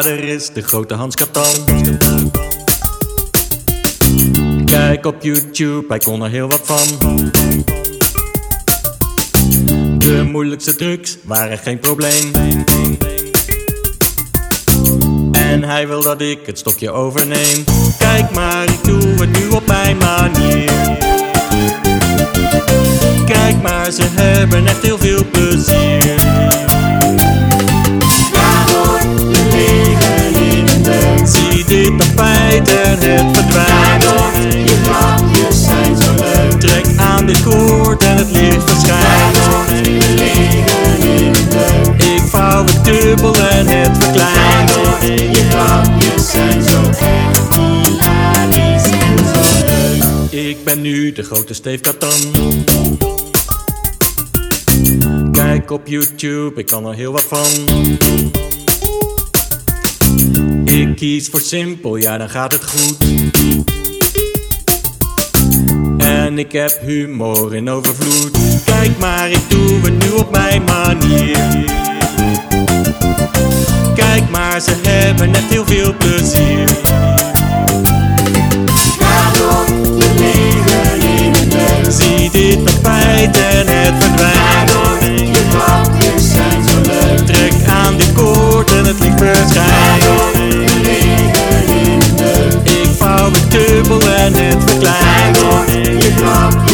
vader is de grote Hans Katan. Kijk op YouTube, hij kon er heel wat van. De moeilijkste trucs waren geen probleem. En hij wil dat ik het stokje overneem. Kijk maar, ik doe het nu op mijn manier. Kijk maar, ze hebben echt heel veel plezier. Ga door, we liggen in een deuk. Zie dit tapijt en het verdwijnt. Je grapjes zijn zo leuk. Trek aan dit koord en het licht verschijnt. We liggen in een deuk. Ik vouw het dubbel en het verkleint. Je grapjes zijn zo echt hilarisch en zo leuk. Ik ben nu de grote Steve Katan. Kijk op YouTube, ik kan er heel wat van. Ik kies voor simpel, ja dan gaat het goed. En ik heb humor in overvloed. Kijk maar, ik doe het nu op mijn manier. Kijk maar, ze hebben echt heel veel plezier. Ga door, we liggen in een deuk. Zie dit tapijt en het verdwijnt. Je grapjes zijn zo leuk. Trek aan dit koord en het licht verschijnt. We liggen in een deuk. Ik vouw het dubbel en het verkleint. Je grapjes